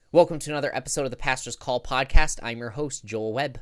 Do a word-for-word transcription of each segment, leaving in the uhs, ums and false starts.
Welcome to another episode of the Pastor's Call podcast. I'm your host, Joel Webb.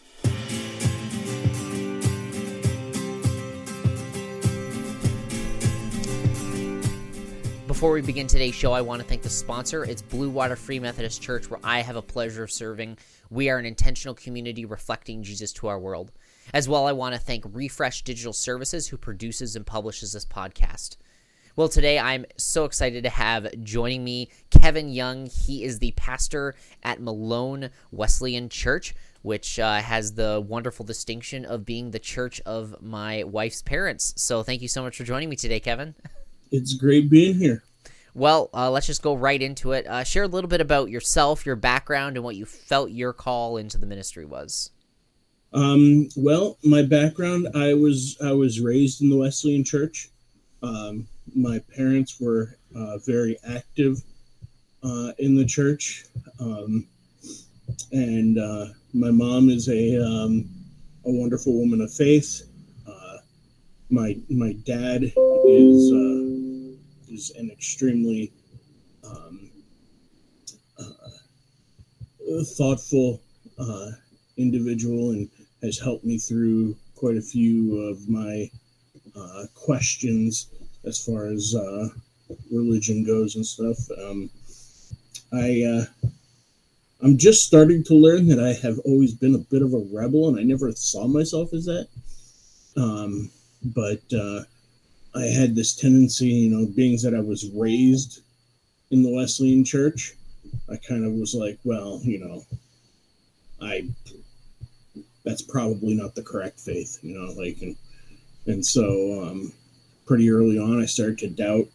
Before we begin today's show, I want to thank the sponsor. It's Blue Water Free Methodist Church, where I have a pleasure of serving. We are an intentional community reflecting Jesus to our world. As well, I want to thank Refresh Digital Services, who produces and publishes this podcast. Well, today I'm so excited to have joining me Kevin Young. He is the pastor at Malone Wesleyan Church, which uh, has the wonderful distinction of being the church of my wife's parents. So thank you so much for joining me today, Kevin. It's great being here. Well, uh, let's just go right into it. Uh, share a little bit about yourself, your background, and what you felt your call into the ministry was. Um, well, my background, I was I was raised in the Wesleyan Church. Um, my parents were uh, very active uh, in the church, um, and uh, my mom is a um, a wonderful woman of faith. Uh, my my dad is uh, is an extremely um, uh, thoughtful uh, individual and has helped me through quite a few of my uh, questions as far as uh, religion goes and stuff. Um, I, uh, I'm just starting to learn that I have always been a bit of a rebel, and I never saw myself as that. Um, but uh, I had this tendency, you know, being that I was raised in the Wesleyan Church, I kind of was like, well, you know, I, that's probably not the correct faith, you know, like, and, and so, um, pretty early on, I started to doubt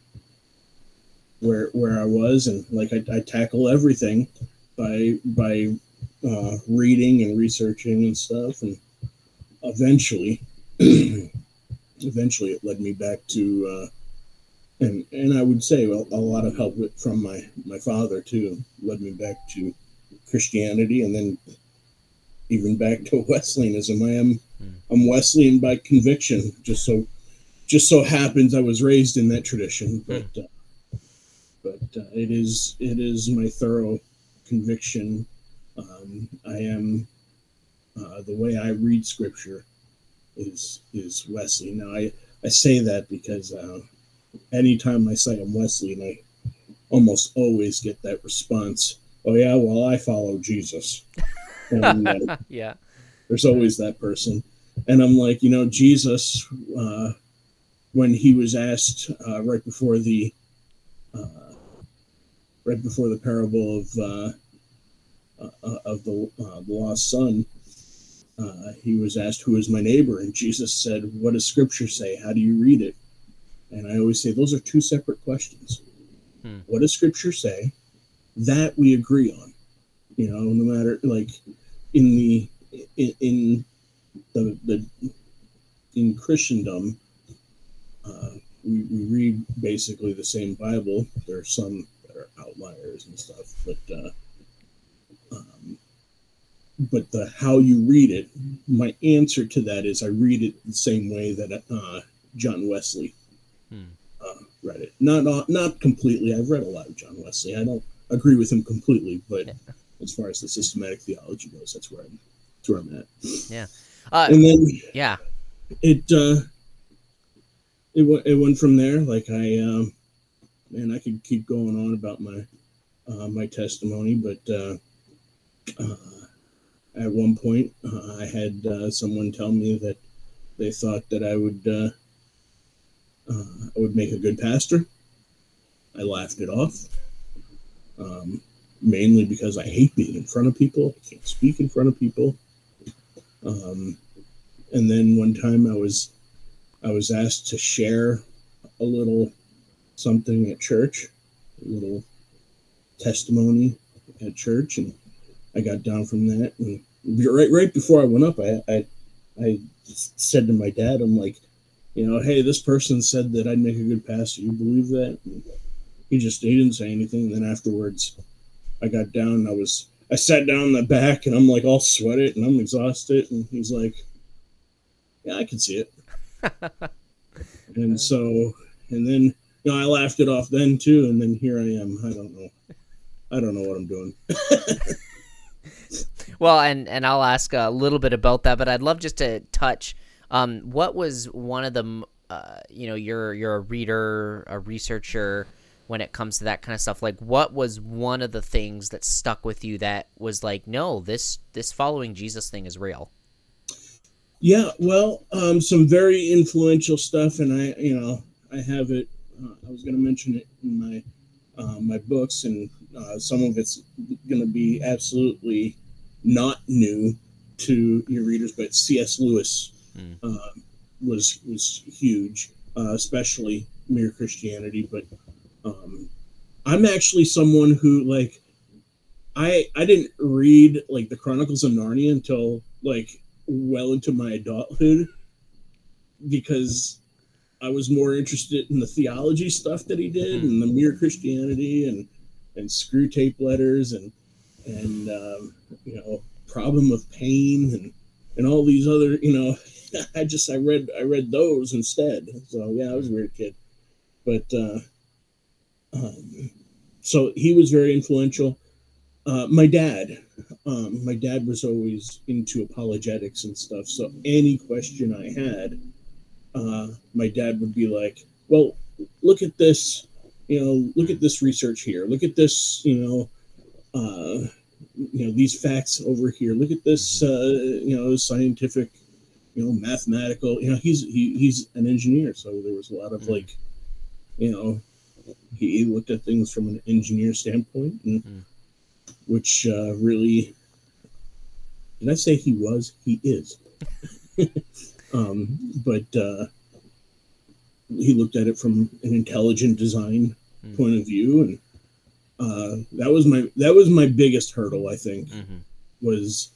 where where I was, and like I, I tackle everything by by uh, reading and researching and stuff, and eventually, eventually, it led me back to, uh, and and I would say well, a lot of help with, from my my father too, led me back to Christianity, and then even back to Wesleyanism. I am mm. I'm Wesleyan by conviction, just so. Just so happens I was raised in that tradition, but uh, but uh, it is it is my thorough conviction. Um, I am uh, the way I read Scripture is is Wesley. Now I, I say that because uh, anytime I say I'm Wesleyan, I almost always get that response. Oh yeah, well I follow Jesus. And, uh, yeah, there's always that person, and I'm like, you know, Jesus. Uh, When he was asked uh, right before the uh, right before the parable of uh, uh, of the, uh, the lost son, uh, he was asked, "Who is my neighbor?" And Jesus said, "What does Scripture say? How do you read it?" And I always say those are two separate questions. Hmm. What does Scripture say? That we agree on. You know, no matter like in the in, in the the in Christendom. Uh, we, we read basically the same Bible. There are some that are outliers and stuff, but uh, um, but the how you read it, my answer to that is I read it the same way that uh, John Wesley hmm. uh, read it. Not, not not completely. I've read a lot of John Wesley. I don't agree with him completely, but yeah. As far as the systematic theology goes, that's where I'm, that's where I'm at. Yeah, uh, and then yeah, it. Uh, It went, it went from there. Like I, um, man, I could keep going on about my, uh, my testimony, but uh, uh, at one point uh, I had uh, someone tell me that they thought that I would, uh, uh, I would make a good pastor. I laughed it off, um, mainly because I hate being in front of people. I can't speak in front of people. Um, and then one time I was. I was asked to share a little something at church, a little testimony at church, and I got down from that. And right, right before I went up, I, I, I said to my dad, "I'm like, you know, hey, this person said that I'd make a good pastor. You believe that?" And he just he didn't say anything. And then afterwards, I got down. And I was I sat down in the back, and I'm like all sweated, and I'm exhausted. And he's like, "Yeah, I can see it." And so, and then, you know, I laughed it off then too, and then here I am. I don't know. I don't know what I'm doing. Well, and, and I'll ask a little bit about that, but I'd love just to touch, um, what was one of the, uh, you know, you're, you're a reader, a researcher when it comes to that kind of stuff. Like, what was one of the things that stuck with you that was like, no, this, this following Jesus thing is real? Yeah, well, um, some very influential stuff. And I, you know, I have it, uh, I was going to mention it in my, uh, my books, and uh, some of it's going to be absolutely not new to your readers, but C S Lewis mm. uh, was was huge, uh, especially Mere Christianity. But um, I'm actually someone who, like, I I didn't read like the Chronicles of Narnia until like well into my adulthood, because I was more interested in the theology stuff that he did mm. and the Mere Christianity and and Screw Tape Letters and and um, you know, Problem of Pain and and all these other, you know, I just I read I read those instead. So yeah, I was a weird kid, but uh, um, so he was very influential. Uh, my dad, um, my dad was always into apologetics and stuff. So any question I had, uh, my dad would be like, "Well, look at this, you know, look at this research here. Look at this, you know." Uh, you know, these facts over here. Look at this, uh, you know, scientific, you know, mathematical. You know, he's he, he's an engineer, so there was a lot of like, you know, he, he looked at things from an engineer standpoint, and mm. which uh, really, did I say he was? He is. um, but uh, he looked at it from an intelligent design mm. point of view, and. Uh, that was my that was my biggest hurdle, I think, mm-hmm. was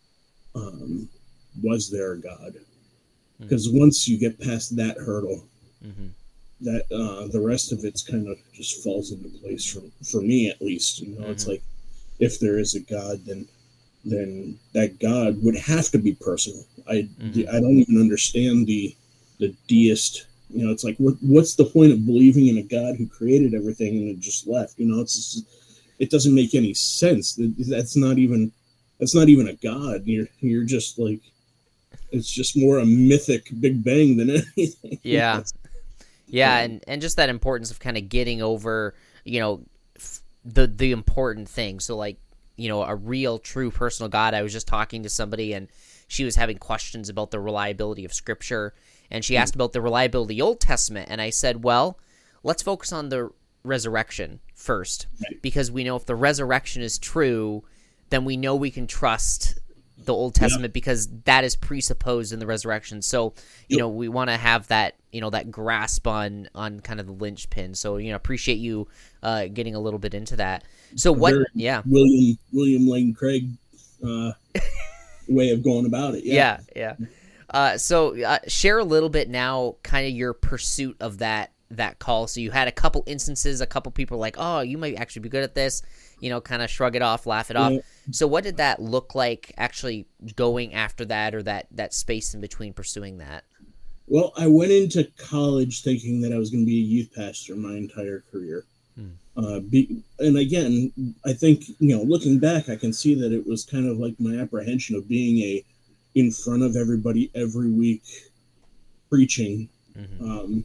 um, was there a God? Because mm-hmm. once you get past that hurdle, mm-hmm. that uh, the rest of it's kind of just falls into place for for me, at least. You know, mm-hmm. it's like, if there is a God, then then that God would have to be personal. I mm-hmm. I don't even understand the the deist. You know, it's like, what, what's the point of believing in a God who created everything and it just left? You know, it's just, it doesn't make any sense. That's not even that's not even a God. You're you're just like, it's just more a mythic Big Bang than anything. Yeah, yeah, and and just that importance of kind of getting over, you know, the the important things. So like, you know, a real, true, personal God. I was just talking to somebody, and she was having questions about the reliability of Scripture. And she asked about the reliability of the Old Testament, and I said, well, let's focus on the resurrection first, because we know if the resurrection is true, then we know we can trust the Old Testament, yeah. because that is presupposed in the resurrection. So, you yep. know, we want to have that, you know, that grasp on on kind of the linchpin. So, you know, appreciate you uh, getting a little bit into that. So what? Very yeah, William William Lane Craig uh, way of going about it. Yeah, yeah. yeah. Uh, so uh, share a little bit now, kind of your pursuit of that that call. So you had a couple instances, a couple people like, oh, you might actually be good at this, you know, kind of shrug it off, laugh it yeah. off. So what did that look like actually going after that, or that, that space in between pursuing that? Well, I went into college thinking that I was going to be a youth pastor my entire career. Hmm. Uh, be, and again, I think, you know, looking back, I can see that it was kind of like my apprehension of being a in front of everybody every week preaching. Mm-hmm. Um,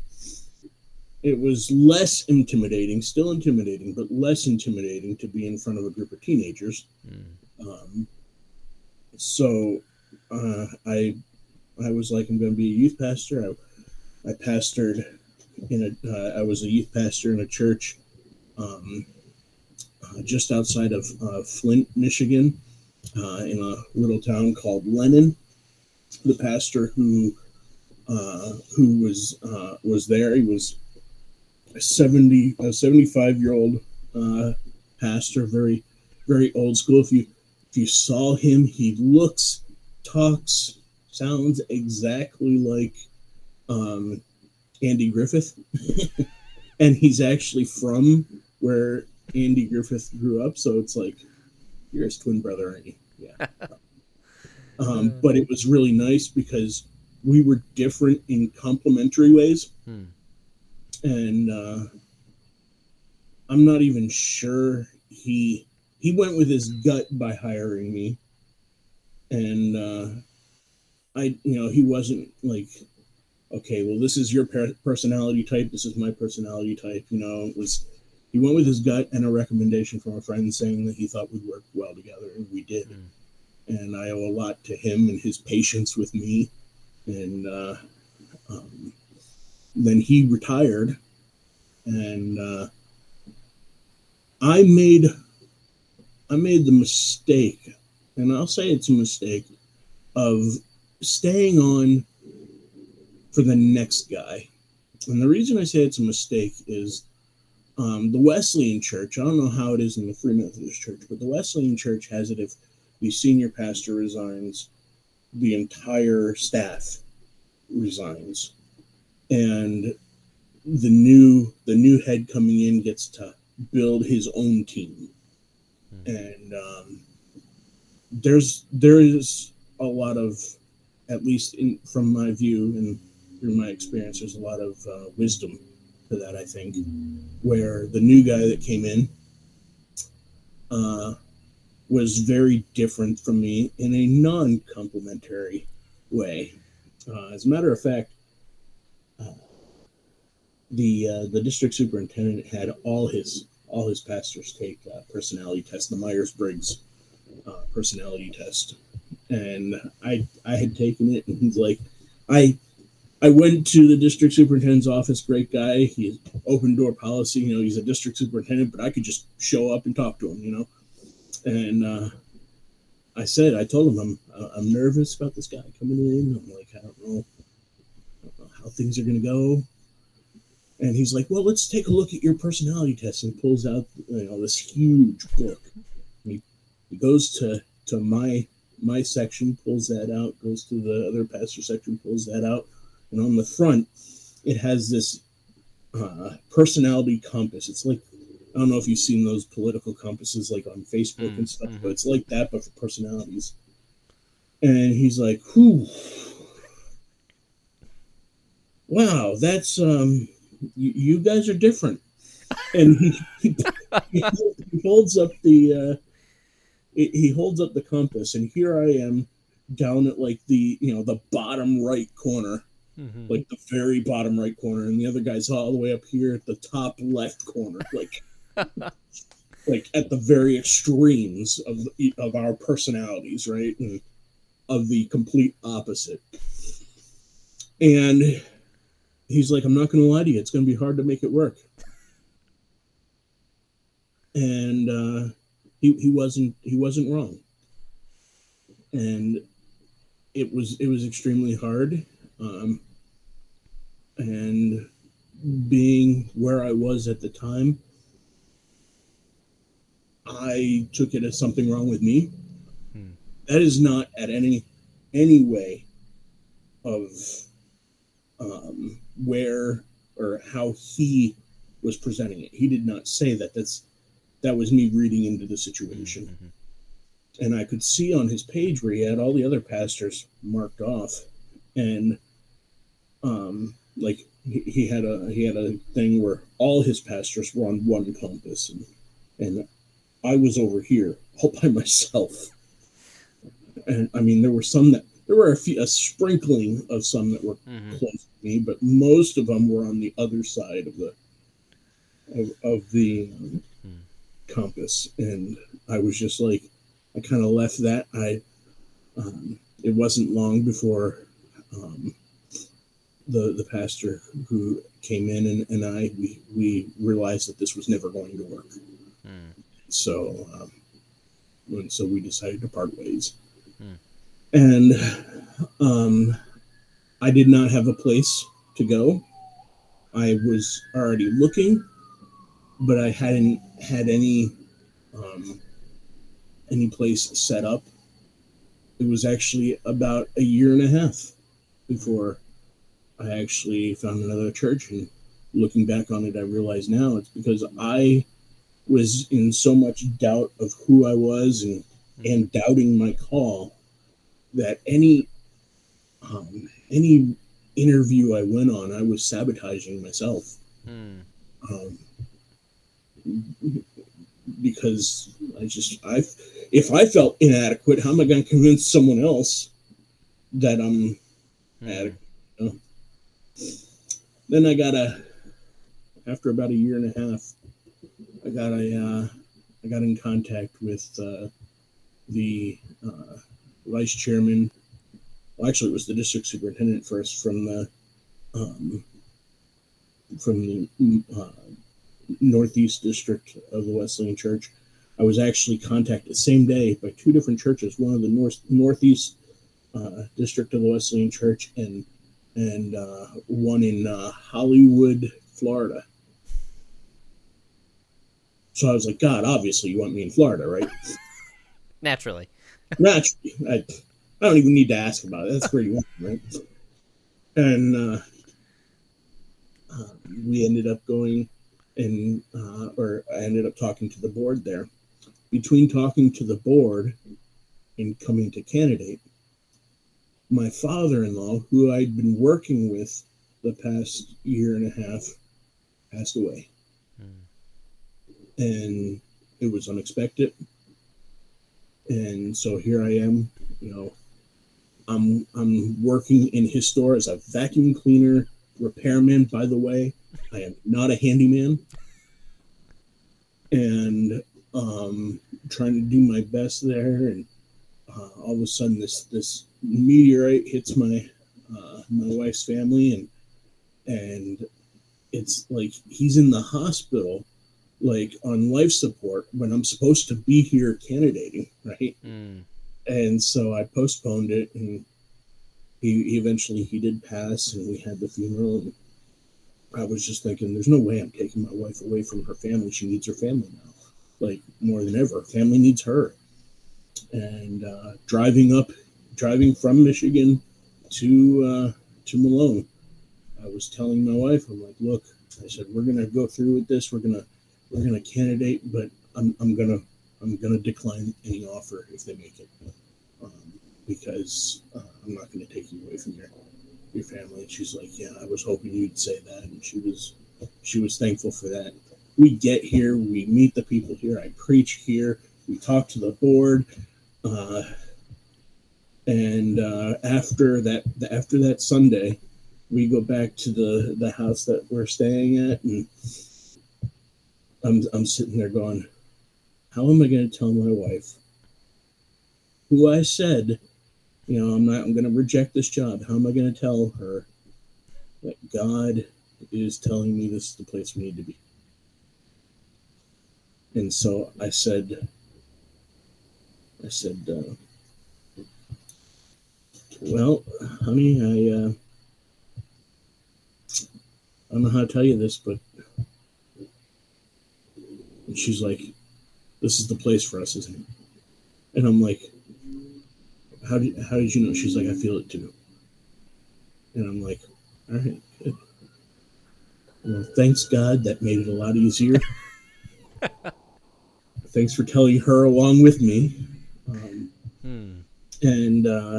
it was less intimidating, still intimidating, but less intimidating to be in front of a group of teenagers. Mm. Um, so uh, I I was like, I'm going to be a youth pastor. I, I pastored in a, uh, I was a youth pastor in a church um, uh, just outside of uh, Flint, Michigan. Uh, in a little town called Lennon. The pastor who uh, who was uh, was there, he was a seventy a seventy-five year old uh, pastor, very very old school. If you if you saw him, he looks, talks, sounds exactly like um, Andy Griffith, and he's actually from where Andy Griffith grew up. So it's like, you're his twin brother, aren't you? Yeah. um, but it was really nice because we were different in complementary ways. Hmm. And uh, I'm not even sure he he went with his gut by hiring me, and uh, I you know he wasn't like, okay, well, this is your per- personality type, this is my personality type. You know, it was he went with his gut and a recommendation from a friend saying that he thought we'd work well together, and we did. Mm. And I owe a lot to him and his patience with me. And uh, um, then he retired, and uh, I made I made the mistake, and I'll say it's a mistake, of staying on for the next guy. And the reason I say it's a mistake is um, the Wesleyan Church, I don't know how it is in the Free Methodist Church, but the Wesleyan Church has it if the senior pastor resigns, the entire staff resigns. And the new the new head coming in gets to build his own team. Mm-hmm. And um, there's there is a lot of, at least in, from my view and through my experience, there's a lot of uh, wisdom to that, I think, where the new guy that came in uh, was very different from me in a non-complimentary way. Uh, as a matter of fact, uh, the uh, the district superintendent had all his all his pastors take uh, personality tests, the Myers-Briggs uh, personality test, and I I had taken it, and he's like, I. I went to the district superintendent's office, great guy. He's open door policy. You know, he's a district superintendent, but I could just show up and talk to him, you know. And uh, I said, I told him, I'm I'm nervous about this guy coming in. I'm like, I don't know, I don't know how things are going to go. And he's like, well, let's take a look at your personality test. And he pulls out, you know, this huge book. And he, he goes to, to my my section, pulls that out, goes to the other pastor section, pulls that out. And on the front, it has this uh, personality compass. It's like, I don't know if you've seen those political compasses like on Facebook mm, and stuff, mm-hmm. but it's like that, but for personalities. And he's like, whew. Wow, that's, um, you, you guys are different. And he, he, he holds up the, uh, he holds up the compass, and here I am down at like the, you know, the bottom right corner. Mm-hmm. Like the very bottom right corner, and the other guy's all the way up here at the top left corner, like like at the very extremes of of our personalities, right? And of the complete opposite. And he's like, I'm not going to lie to you, it's going to be hard to make it work. And uh, he he wasn't he wasn't wrong. And it was it was extremely hard. Um, and being where I was at the time, I took it as something wrong with me. Hmm. That is not at any any way of um, where or how he was presenting it. He did not say that. That's that was me reading into the situation. Mm-hmm. And I could see on his page where he had all the other pastors marked off, and um, like he, he had a he had a thing where all his pastors were on one compass, and and I was over here all by myself. And I mean, there were some that there were a few a sprinkling of some that were mm-hmm. close to me, but most of them were on the other side of the of, of the um, mm. compass, and I was just like, I kind of left that. I um, it wasn't long before um, the the pastor who came in and, and I we we realized that this was never going to work. Mm. So um, and so we decided to part ways. Mm. And um, I did not have a place to go. I was already looking, but I hadn't had any um, any place set up. It was actually about a year and a half before I actually found another church. And looking back on it, I realize now it's because I was in so much doubt of who I was and, and doubting my call that any um, any interview I went on, I was sabotaging myself. Mm. Um, because I just I if I felt inadequate, how am I going to convince someone else that I'm mm. adequate? You know? Then I got a after about a year and a half, I got a uh, I got in contact with uh, the uh, vice chairman. Well, actually, it was the district superintendent first from the um, from the uh, Northeast District of the Wesleyan Church. I was actually contacted the same day by two different churches, one of the North Northeast uh, District of the Wesleyan Church and and uh, one in uh, Hollywood, Florida. So I was like, God, obviously you want me in Florida, right? Naturally. Naturally. I, I don't even need to ask about it. That's where you want me, right? And uh, uh, we ended up going and, uh, or I ended up talking to the board there. Between talking to the board and coming to candidate, my father-in-law, who I'd been working with the past year and a half, passed away. Mm. And it was unexpected. And so here I am, you know, I'm I'm working in his store as a vacuum cleaner repairman, by the way. I am not a handyman. And um, trying to do my best there. And uh, all of a sudden this this meteorite hits my uh, my wife's family, and and it's like he's in the hospital, like on life support, when I'm supposed to be here candidating, right? Mm. And so I postponed it, and he, he eventually he did pass, and we had the funeral. And I was just thinking, there's no way I'm taking my wife away from her family. She needs her family now, like more than ever. Family needs her. And uh, driving up, driving from Michigan to uh, to Malone, I was telling my wife, I'm like, look, I said, we're gonna go through with this. We're gonna we're gonna candidate, but I'm I'm gonna I'm gonna decline any offer if they make it, um, because uh, I'm not gonna take you away from your your family. And she's like, yeah, I was hoping you'd say that, and she was she was thankful for that. We get here, we meet the people here. I preach here. We talk to the board. Uh, and uh, after that, after that Sunday, we go back to the, the house that we're staying at, and I'm I'm sitting there going, how am I going to tell my wife, who I said, you know, I'm not, I'm going to reject this job. How am I going to tell her that God is telling me this is the place we need to be? And so I said, I said, uh, well, honey, I, uh, I don't know how to tell you this, but and she's like, this is the place for us, isn't it? And I'm like, how did, how did you know? She's like, I feel it too. And I'm like, all right, good. Well, thanks God, that made it a lot easier. Thanks for telling her along with me. Um, hmm. And uh,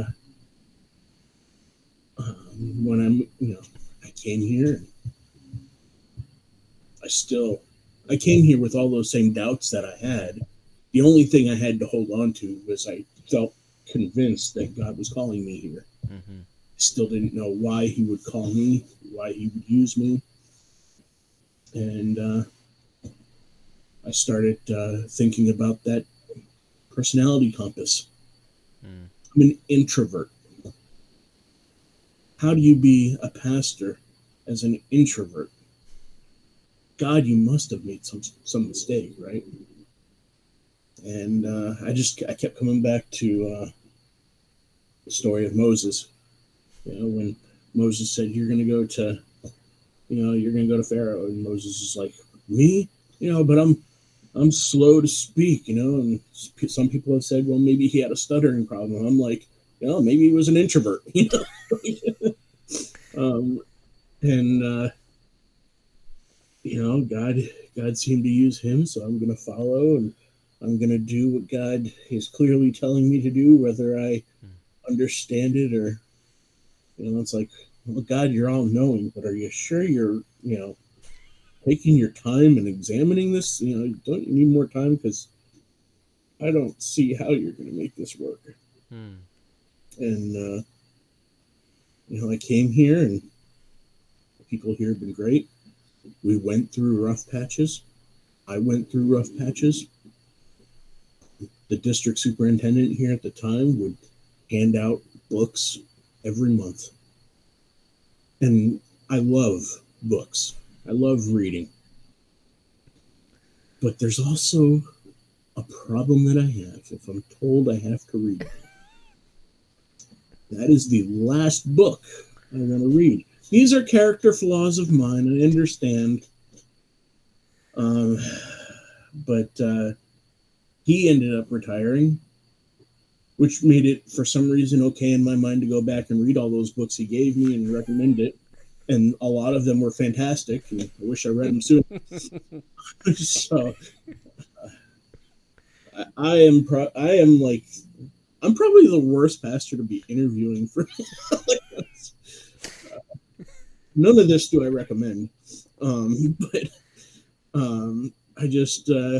um, when I'm, you know, I came here, I still, I came here with all those same doubts that I had. The only thing I had to hold on to was I felt convinced that God was calling me here. Mm-hmm. I still didn't know why he would call me, why he would use me. And uh, I started uh, thinking about that personality compass. Mm. I'm an introvert. How do you be a pastor as an introvert? God, you must have made some some mistake, right? And uh, I just I kept coming back to uh, the story of Moses. You know, when Moses said, "You're going to go to, you know, you're going to go to Pharaoh," and Moses is like, "Me, you know, but I'm I'm slow to speak," you know. And some people have said, "Well, maybe he had a stuttering problem." I'm like, you know, maybe he was an introvert, you know. um, and uh, you know, God God seemed to use him, so I'm going to follow, and I'm going to do what God is clearly telling me to do, whether I understand it or, you know, it's like, well, God, you're all knowing, but are you sure you're, you know, taking your time and examining this? You know, don't you need more time? Because I don't see how you're going to make this work. Hmm. And, uh, you know, I came here and people here have been great. We went through rough patches. I went through rough patches. The district superintendent here at the time would hand out books every month. And I love books. I love reading. But there's also a problem that I have if I'm told I have to read. That is the last book I want to read. These are character flaws of mine, I understand. Um, but uh, he ended up retiring, which made it, for some reason, okay in my mind to go back and read all those books he gave me and recommend it. And a lot of them were fantastic, and I wish I read them sooner. So, uh, I am, pro- I am like, I'm probably the worst pastor to be interviewing for. None of this do I recommend, um, but um, I just uh,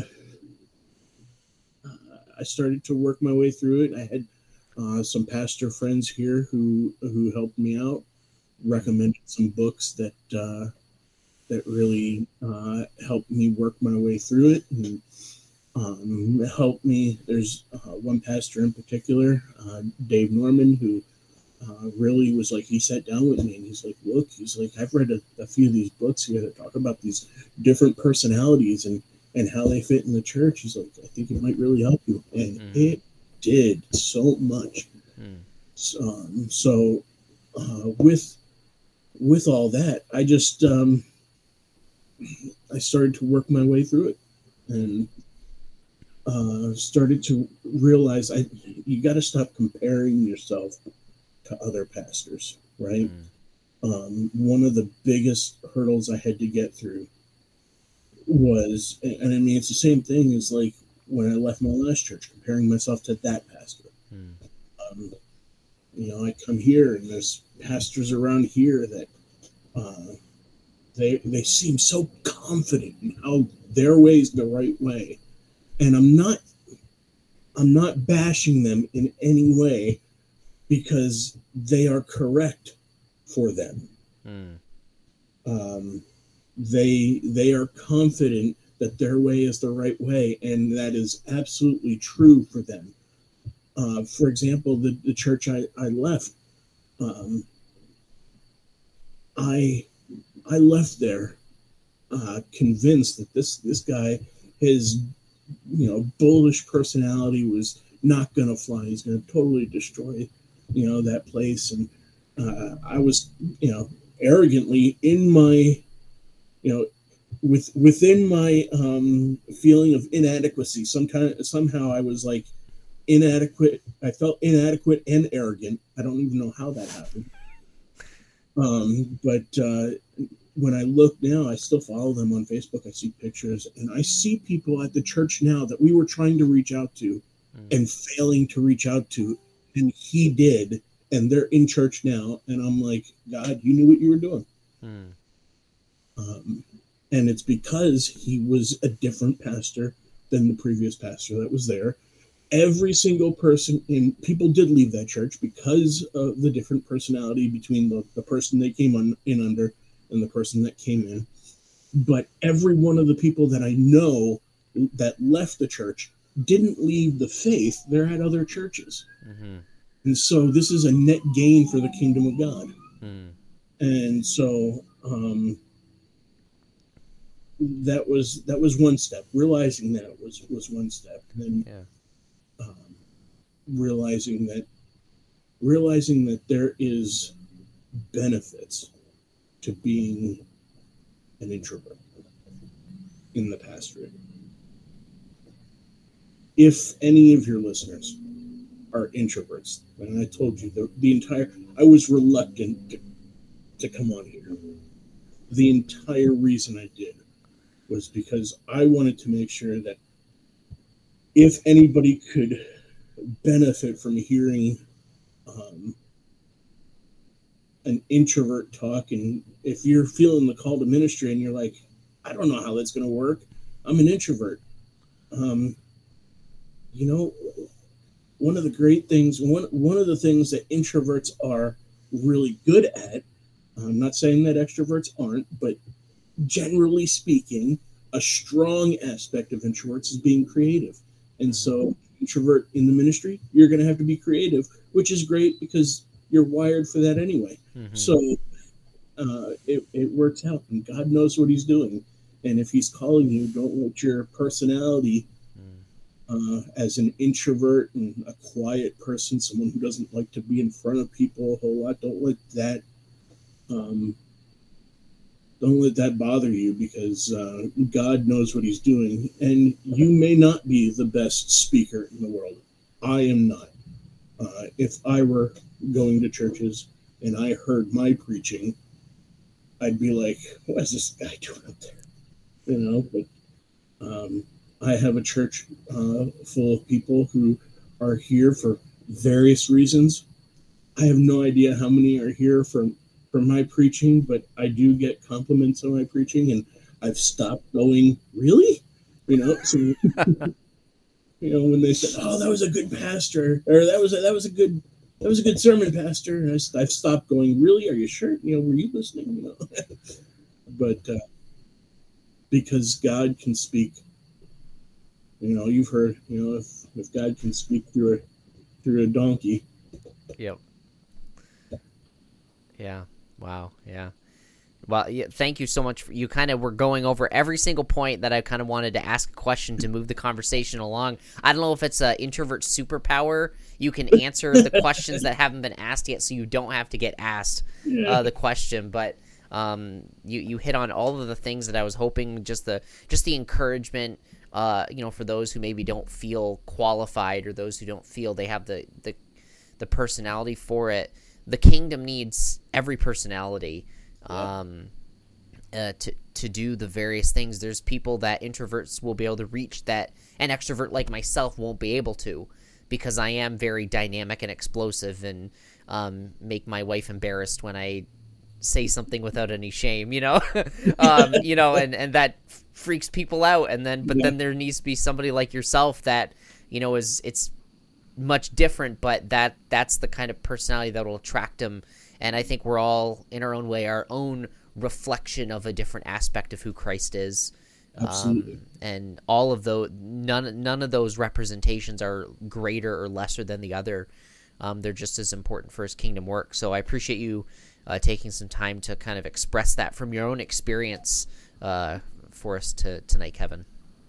I started to work my way through it. I had uh, some pastor friends here who who helped me out, recommended some books that uh, that really uh, helped me work my way through it, and um, helped me. There's uh, one pastor in particular, uh, Dave Norman, who uh, really was like, he sat down with me and he's like, look, he's like, I've read a, a few of these books here that talk about these different personalities and, and how they fit in the church. He's like, I think it might really help you. And mm. it did so much. Mm. So, um, so uh, with, with all that, I just, um, I started to work my way through it and uh, started to realize I, you got to stop comparing yourself to other pastors, right? Mm. Um, one of the biggest hurdles I had to get through was, and I mean, it's the same thing as like when I left my last church, comparing myself to that pastor. Mm. Um, you know, I come here and there's pastors around here that uh, they they seem so confident in how their way is the right way, and I'm not I'm not bashing them in any way, because they are correct for them. Mm. Um, they they are confident that their way is the right way, and that is absolutely true for them. Uh, for example, the, the church I, I left, um, I I left there uh, convinced that this this guy, his you know bullish personality was not going to fly. He's going to totally destroy you know, that place. And uh, I was, you know, arrogantly in my, you know, with within my um, feeling of inadequacy. Some kind of, somehow I was like inadequate. I felt inadequate and arrogant. I don't even know how that happened. Um, but uh, when I look now, I still follow them on Facebook. I see pictures, and I see people at the church now that we were trying to reach out to mm. and failing to reach out to. And he did, and they're in church now. And I'm like, God, you knew what you were doing. Hmm. Um, and it's because he was a different pastor than the previous pastor that was there. Every single person, and people did leave that church because of the different personality between the, the person they came on, in under and the person that came in. But every one of the people that I know that left the church didn't leave the faith. They're at other churches. Mm-hmm. And so this is a net gain for the kingdom of God. Mm. And so um, that was that was one step. Realizing that was, was one step. And then yeah. um, realizing that realizing that there is benefits to being an introvert in the pastorate. If any of your listeners are introverts, and I told you the, the entire, I was reluctant to, to come on here. The entire reason I did was because I wanted to make sure that if anybody could benefit from hearing um, an introvert talk, and if you're feeling the call to ministry and you're like, I don't know how that's going to work. I'm an introvert. Um, you know, one of the great things, one, one of the things that introverts are really good at, I'm not saying that extroverts aren't, but generally speaking, a strong aspect of introverts is being creative. And so, introvert in the ministry, you're going to have to be creative, which is great because you're wired for that anyway. Mm-hmm. So, uh, it, it works out, and God knows what he's doing. And if he's calling you, don't let your personality uh, as an introvert and a quiet person, someone who doesn't like to be in front of people a whole lot, don't let that um, don't let that bother you, because uh, God knows what he's doing. And you may not be the best speaker in the world. I am not. Uh, if I were going to churches and I heard my preaching, I'd be like, what is this guy doing up there? You know, but um, I have a church uh, full of people who are here for various reasons. I have no idea how many are here for, for my preaching, but I do get compliments on my preaching, and I've stopped going, really? You know, so, you know, when they said, oh, that was a good pastor, or that was a, that was a good, that was a good sermon, pastor. And I, I've stopped going, really? Are you sure? You know, were you listening? You know, but uh, because God can speak. You know, you've heard, you know, if, if God can speak through a through a donkey. Yep. Yeah. Wow. Yeah. Well, yeah, thank you so much. For, you kind of were going over every single point that I kind of wanted to ask a question to move the conversation along. I don't know if it's an introvert superpower. You can answer the questions that haven't been asked yet, so you don't have to get asked uh, the question. But um, you you hit on all of the things that I was hoping. Just the just the encouragement. Uh, you know, for those who maybe don't feel qualified, or those who don't feel they have the, the the personality for it. The kingdom needs every personality um, uh, to to do the various things. There's people that introverts will be able to reach that an extrovert like myself won't be able to, because I am very dynamic and explosive, and um, make my wife embarrassed when I say something without any shame, you know, um, you know, and, and that freaks people out. And then, but yeah. then there needs to be somebody like yourself that, you know, is, it's much different, but that, that's the kind of personality that will attract them. And I think we're all in our own way, our own reflection of a different aspect of who Christ is. Absolutely. Um, and all of those, none, none of those representations are greater or lesser than the other. Um, they're just as important for his kingdom work. So I appreciate you Uh, taking some time to kind of express that from your own experience uh, for us to, tonight, Kevin.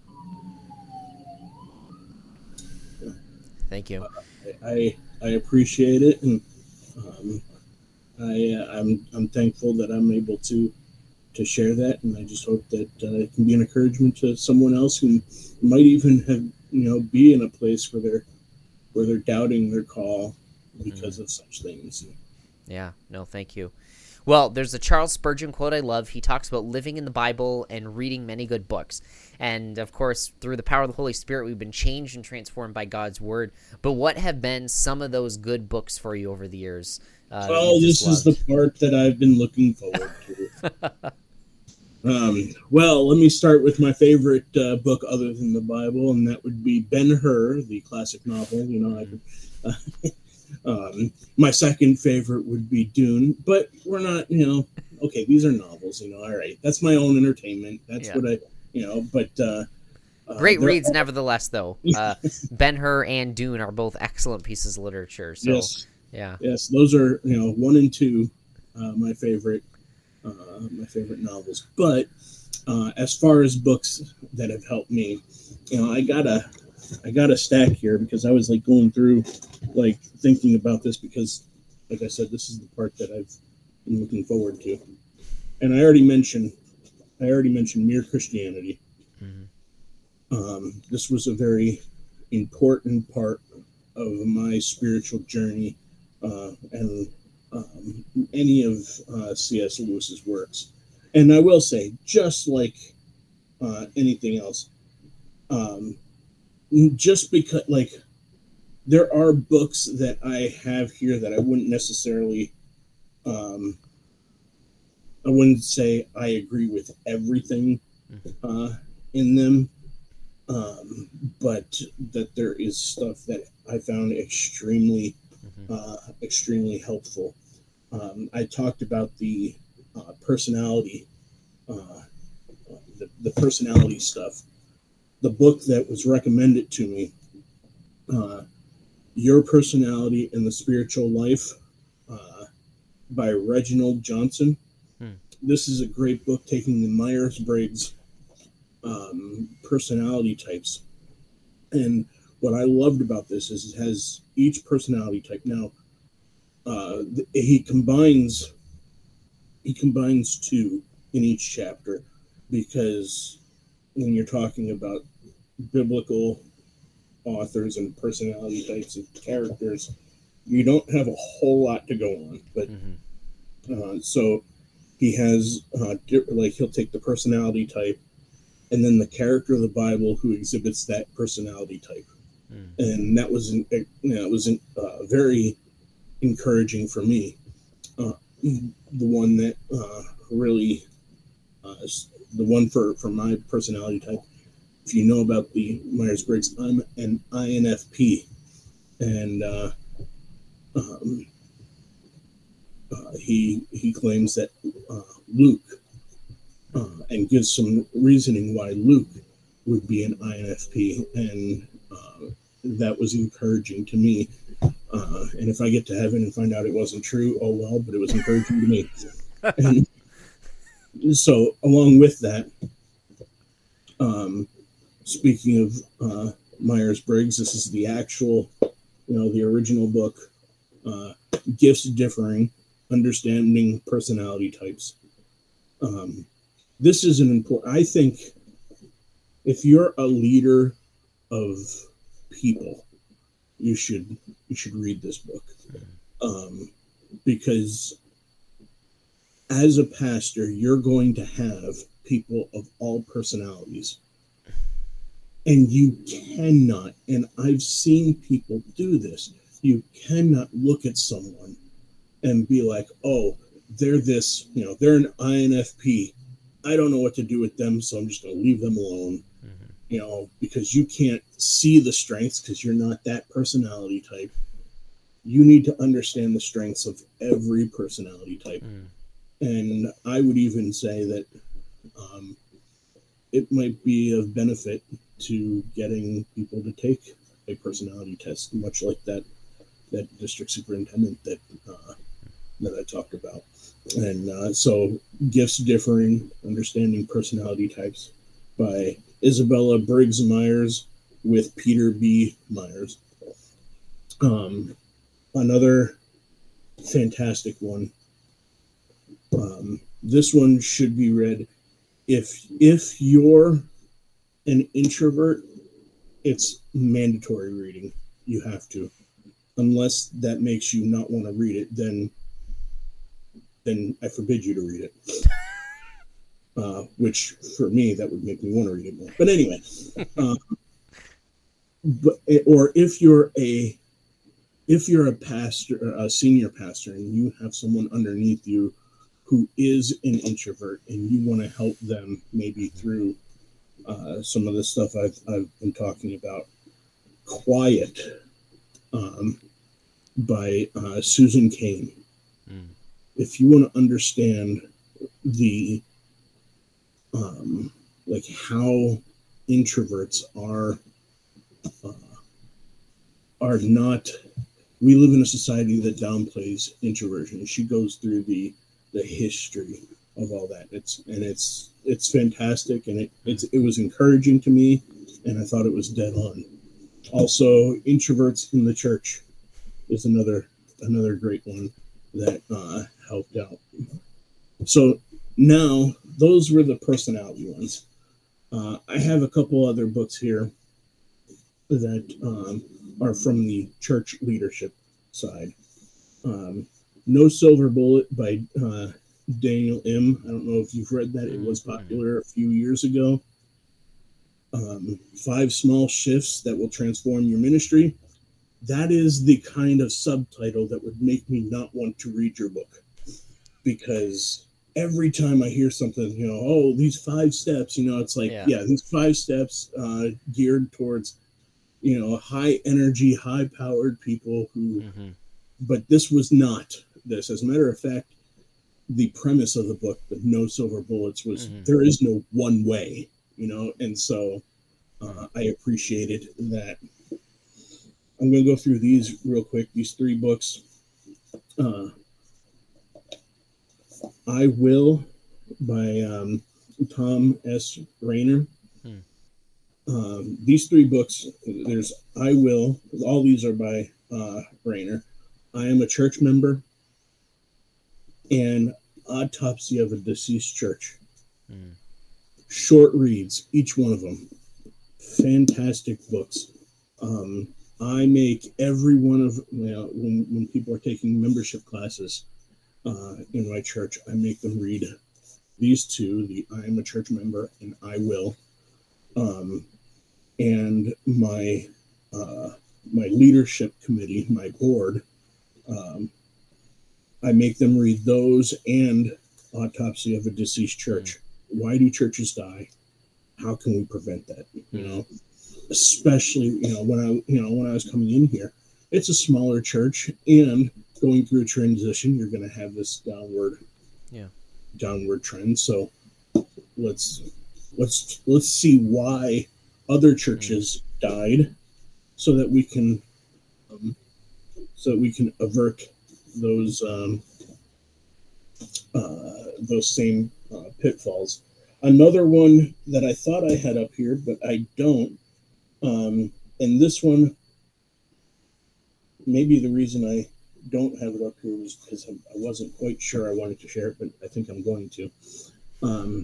Thank you. Uh, I I appreciate it, and um, I uh, I'm I'm thankful that I'm able to to share that, and I just hope that uh, it can be an encouragement to someone else who might even have you know be in a place where they're where they're doubting their call because mm-hmm. of such things. Yeah, no, thank you. Well, there's a Charles Spurgeon quote I love. He talks about living in the Bible and reading many good books. And, of course, through the power of the Holy Spirit, we've been changed and transformed by God's Word. But what have been some of those good books for you over the years? Uh, well, this loved? is the part that I've been looking forward to. um, well, let me start with my favorite uh, book other than the Bible, and that would be Ben-Hur, the classic novel. You know, I could... Uh, Um, my second favorite would be Dune, but we're not, you know, okay, these are novels, you know, all right, that's my own entertainment. That's yeah. what I, you know, but, uh, great uh, reads, nevertheless, though. Uh, Ben-Hur and Dune are both excellent pieces of literature. So, yes. yeah. Yes. Those are, you know, one and two, uh, my favorite, uh, my favorite novels. But, uh, as far as books that have helped me, you know, I gotta, I got a stack here because I was like going through, like thinking about this because, like I said, this is the part that I've been looking forward to. And I already mentioned, I already mentioned Mere Christianity. Mm-hmm. Um, this was a very important part of my spiritual journey, uh, and um, any of uh, C S. Lewis's works. And I will say, just like uh, anything else, um, just because, like, there are books that I have here that I wouldn't necessarily, um, I wouldn't say I agree with everything uh, in them, um, but that there is stuff that I found extremely, Mm-hmm. uh, extremely helpful. Um, I talked about the uh, personality, uh, the, the personality stuff. The book that was recommended to me, uh, Your Personality and the Spiritual Life, uh, by Reginald Johnson. Hmm. This is a great book taking the Myers-Briggs um, personality types. And what I loved about this is it has each personality type. Now, uh, he combines he combines two in each chapter, because when you're talking about biblical authors and personality types of characters, you don't have a whole lot to go on. But Mm-hmm. uh, so he has uh, like he'll take the personality type and then the character of the Bible who exhibits that personality type. Mm. And that was you know, it was uh, very encouraging for me. Uh, the one that uh, really, uh, the one for, for my personality type, if you know about the Myers-Briggs, I'm an I N F P. And uh, um, uh, he, he claims that uh, Luke, uh, and gives some reasoning why Luke would be an I N F P. And uh, that was encouraging to me. Uh, and if I get to heaven and find out it wasn't true, oh well, but it was encouraging to me. And so, along with that, um, speaking of uh, Myers-Briggs, this is the actual, you know, the original book, uh, Gifts Differing, Understanding Personality Types. Um, this is an important, I think, if you're a leader of people, you should you should read this book, um, because as a pastor, you're going to have people of all personalities, and you cannot. And I've seen people do this. You cannot look at someone and be like, "Oh, they're this. You know, they're an I N F P. I don't know what to do with them, so I'm just going to leave them alone." Mm-hmm. You know, because you can't see the strengths because you're not that personality type. You need to understand the strengths of every personality type. Mm. And I would even say that um, it might be of benefit to getting people to take a personality test, much like that that district superintendent that uh, that I talked about. And uh, so, Gifts Differing, Understanding Personality Types by Isabella Briggs Myers with Peter B. Myers. Um, another fantastic one. Um, this one should be read if if you're an introvert. It's mandatory reading. You have to, unless that makes you not want to read it. Then, then I forbid you to read it. Uh, which for me, that would make me want to read it more. But anyway, uh, but or if you're a if you're a pastor, a senior pastor, and you have someone underneath you who is an introvert, and you want to help them maybe through uh, some of the stuff I've I've been talking about, Quiet, um, by uh, Susan Cain. Mm. If you want to understand the um, like how introverts are uh, are not. We live in a society that downplays introversion. She goes through the the history of all that. It's and it's it's fantastic, and it it's it was encouraging to me, and I thought it was dead on. Also, Introverts in the Church is another another great one that uh, helped out. So now those were the personality ones. Uh, I have a couple other books here that um, are from the church leadership side. Um, No Silver Bullet by uh, Daniel M. I don't know if you've read that. It was popular a few years ago. Um, Five Small Shifts That Will Transform Your Ministry. That is the kind of subtitle that would make me not want to read your book, because every time I hear something, you know, oh, these five steps, you know, it's like, Yeah. yeah, these five steps uh, geared towards, you know, high energy, high powered people who, Mm-hmm. but this was not this. As a matter of fact, the premise of the book, the No Silver Bullets, was Mm-hmm. there is no one way, you know, and so Mm-hmm. uh, I appreciated that. I'm going to go through these real quick, these three books. Uh, I Will by um, Tom S. Rayner. Hmm. Um, these three books, there's I Will, all these are by uh, Rayner. I Am a Church Member, and Autopsy of a Deceased Church. Hmm. Short reads, each one of them. Fantastic books. Um, I make every one of, you know, when, when people are taking membership classes uh, in my church, I make them read these two, the I Am a Church Member and I Will. Um, and my uh, my leadership committee, my board, um, I make them read those and Autopsy of a Deceased Church. Mm. Why do churches die? How can we prevent that? You mm. know, especially you know when I you know when I was coming in here, it's a smaller church, and going through a transition, you're going to have this downward, yeah, downward trend. So let's let's let's see why other churches mm. died, so that we can um, so that we can avert those um, uh, those same uh, pitfalls. Another one that I thought I had up here, but I don't. Um, and this one, maybe the reason I don't have it up here was because I wasn't quite sure I wanted to share it, but I think I'm going to. Um,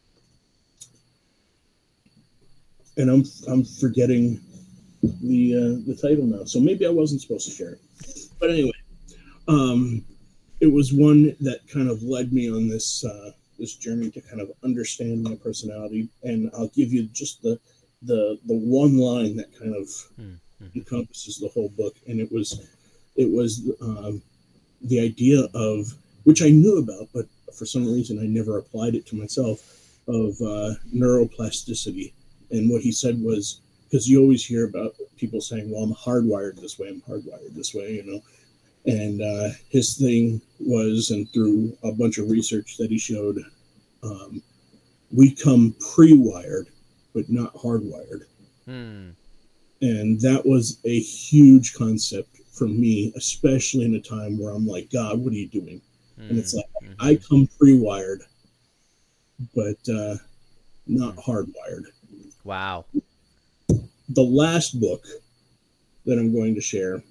and I'm I'm forgetting the uh, the title now, so maybe I wasn't supposed to share it. But anyway, um, it was one that kind of led me on this uh, this journey to kind of understand my personality, and I'll give you just the the the one line that kind of mm-hmm. encompasses the whole book, and it was it was um, the idea of, which I knew about, but for some reason I never applied it to myself, of uh, neuroplasticity. And what he said was, because you always hear about people saying, well, I'm hardwired this way, I'm hardwired this way, you know. And uh, his thing was, and through a bunch of research that he showed, um, we come pre-wired, but not hardwired. Hmm. And that was a huge concept for me, especially in a time where I'm like, God, what are you doing? Mm-hmm. And it's like, mm-hmm. I come pre-wired, but uh, not mm-hmm. hardwired. Wow. The last book that I'm going to share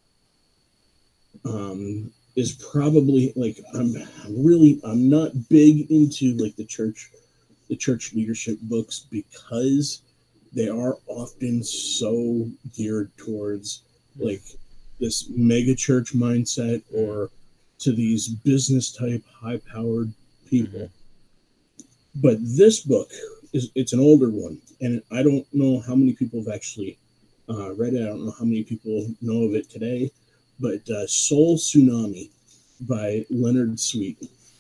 um, is probably like, I'm really, I'm not big into like the church, the church leadership books, because they are often so geared towards like this mega church mindset, or to these business type high powered people. Mm-hmm. But this book is, it's an older one, and I don't know how many people have actually uh, read it. I don't know how many people know of it today, but uh, Soul Tsunami by Leonard Sweet.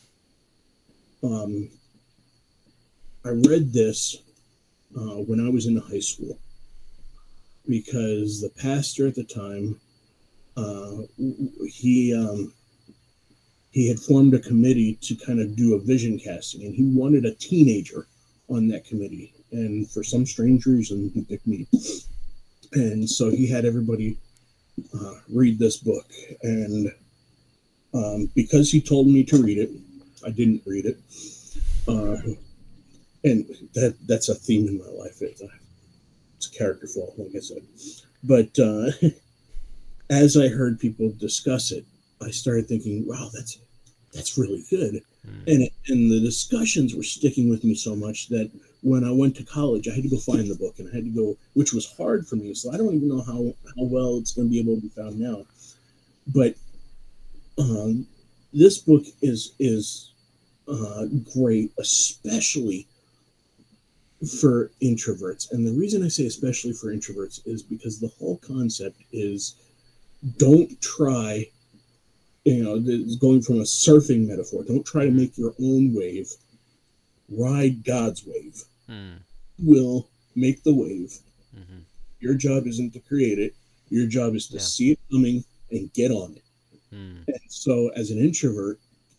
Um, I read this uh, when I was in high school, because the pastor at the time, uh, he um, he had formed a committee to kind of do a vision casting, and he wanted a teenager on that committee. And for some strange reason, he picked me. And so he had everybody uh, read this book. And um, because he told me to read it, I didn't read it. Uh, and that that's a theme in my life. It's a, it's a character flaw, like I said. But uh, as I heard people discuss it, I started thinking, wow, that's that's really good. Mm. And and the discussions were sticking with me so much that when I went to college, I had to go find the book, and I had to go, which was hard for me. So I don't even know how, how well it's going to be able to be found now. But um, this book is is uh, great, especially for introverts. And the reason I say especially for introverts is because the whole concept is, don't try you know, it's going from a surfing metaphor. Don't try to make your own wave. Ride God's wave. Mm. Will make the wave. Mm-hmm. Your job isn't to create it. Your job is to Yeah. see it coming and get on it. Mm. And so, as an introvert,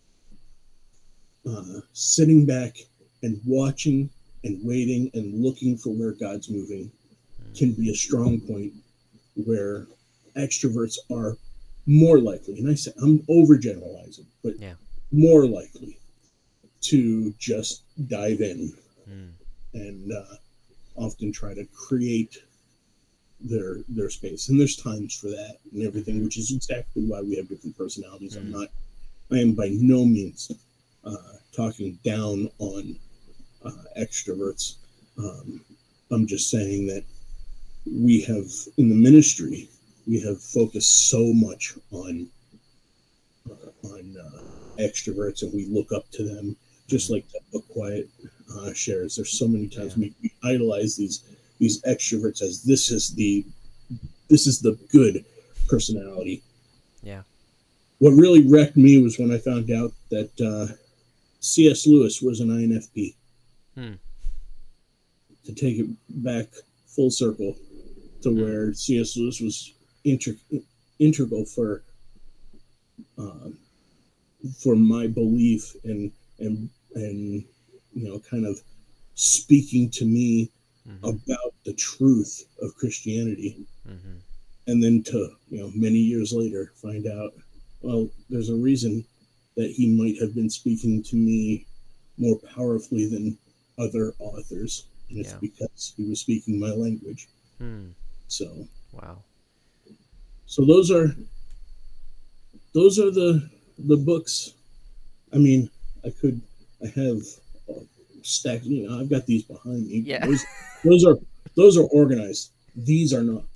uh, sitting back and watching and waiting and looking for where God's moving Mm. can be a strong point where extroverts are more likely, and I say I'm overgeneralizing, but Yeah. more likely to just dive in Mm. and uh, often try to create their their space. And there's times for that and everything, which is exactly why we have different personalities. I'm Mm. not, I am by no means uh, talking down on uh, extroverts. Um, I'm just saying that we have, in the ministry, we have focused so much on uh, on uh, extroverts, and we look up to them, just like the book Quiet uh, shares. There's so many times Yeah. we, we idolize these these extroverts as this is the this is the good personality. Yeah. What really wrecked me was when I found out that uh, C S Lewis was an I N F P. Hmm. To take it back full circle to Hmm. where C S Lewis was inter- integral for um, for my belief and and and you know, kind of speaking to me Mm-hmm. about the truth of Christianity. Mm-hmm. And then to, you know, many years later find out, well, there's a reason that he might have been speaking to me more powerfully than other authors, and it's Yeah. because he was speaking my language. Hmm. So Wow. so those are those are the the books. I mean, I could I have uh, stacked, you know, I've got these behind me. Yeah. Those, those are those are organized. These are not.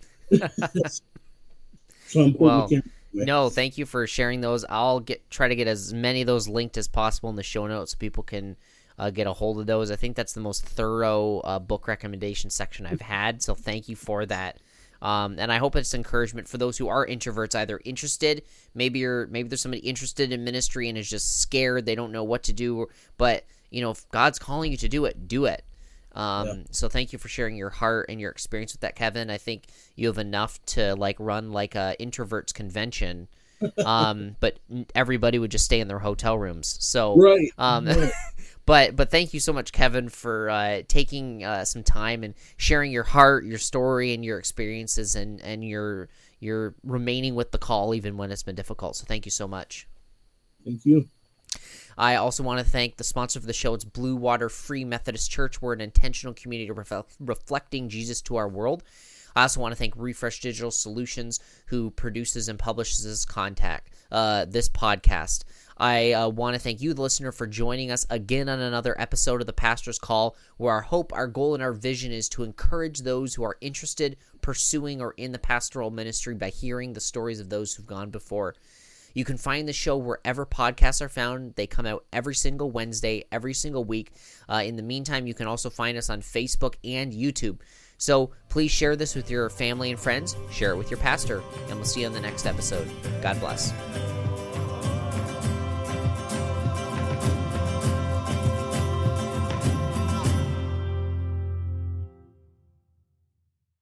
So I'm putting Well, the camera away. No, thank you for sharing those. I'll get try to get as many of those linked as possible in the show notes so people can uh, get a hold of those. I think that's the most thorough uh, book recommendation section I've had, so thank you for that. Um, and I hope it's encouragement for those who are introverts, either interested, maybe you're maybe there's somebody interested in ministry and is just scared, they don't know what to do, but you know, if God's calling you to do it, do it. Um, Yeah. So thank you for sharing your heart and your experience with that, Kevin. I think you have enough to like run like a introverts convention, um, but n- everybody would just stay in their hotel rooms. So, Right. um, right. but but thank you so much, Kevin, for uh, taking uh, some time and sharing your heart, your story, and your experiences, and and your your remaining with the call even when it's been difficult. So thank you so much. Thank you. I also want to thank the sponsor of the show. It's Blue Water Free Methodist Church. We're an intentional community refle- reflecting Jesus to our world. I also want to thank Refresh Digital Solutions, who produces and publishes this contact, uh, this podcast. I uh, want to thank you, the listener, for joining us again on another episode of The Pastor's Call, where our hope, our goal, and our vision is to encourage those who are interested, pursuing, or in the pastoral ministry by hearing the stories of those who've gone before. You can find the show wherever podcasts are found. They come out every single Wednesday, every single week. Uh, in the meantime, you can also find us on Facebook and YouTube. So please share this with your family and friends. Share it with your pastor. And we'll see you on the next episode. God bless.